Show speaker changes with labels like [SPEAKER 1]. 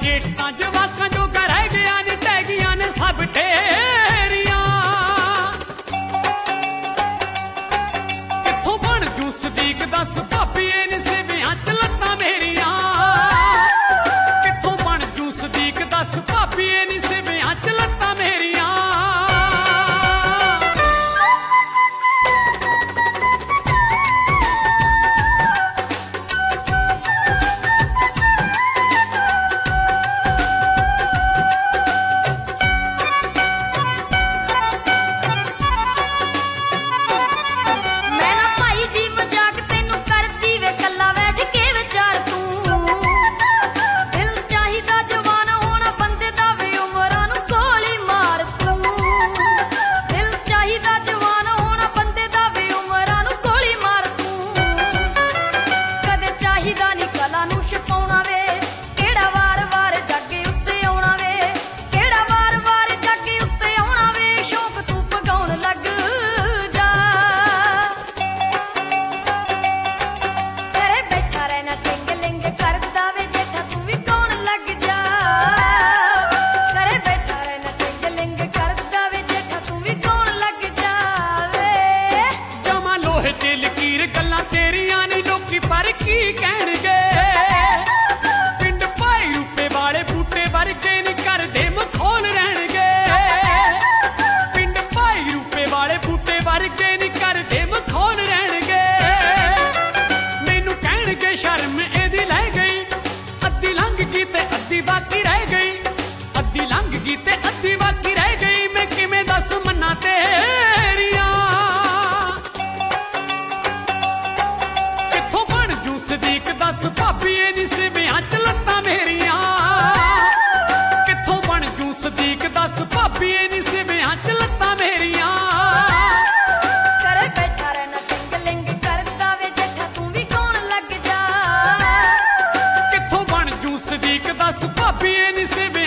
[SPEAKER 1] जेठ तां जवाकां जोगा रह गया ने टैगियां ने सब ढेरियां कित्थों बण जू सदीक दस भापीए नी सिवियां च लत्तां मेरियां कित्थों बण जू सदीक दस भापीए नी सिवियां च लत्तां मेरियां लकीर गल्लां तेरियां नी लोकी पर की कहणगे पिंड भाई रूपे वाले बूटे वर्गे नी करदे मखौल रहणगे पिंड भाई रूपे वाले बूटे वर्गे नी करदे मखौल रहणगे मैनू कहणगे शर्म एदी लै गई अद्धी लंघ गई ते अद्धी बाकी रह गई अद्धी लंघ गई ते अद्धी बाकी रह गई मैं किवें दस मन्ना तेरियां सदीक दस भापीए नी सिवियां च लत्तां मेरियां कित्थों बण जू सदीक दस भापीए नी सिवियां च लत्तां मेरियां
[SPEAKER 2] करे बैठा रहना टिंग करदा वे जेठा तू भी कौन लग जा
[SPEAKER 1] कित्थों बण जू सदीक दस भापीए नी सिवियां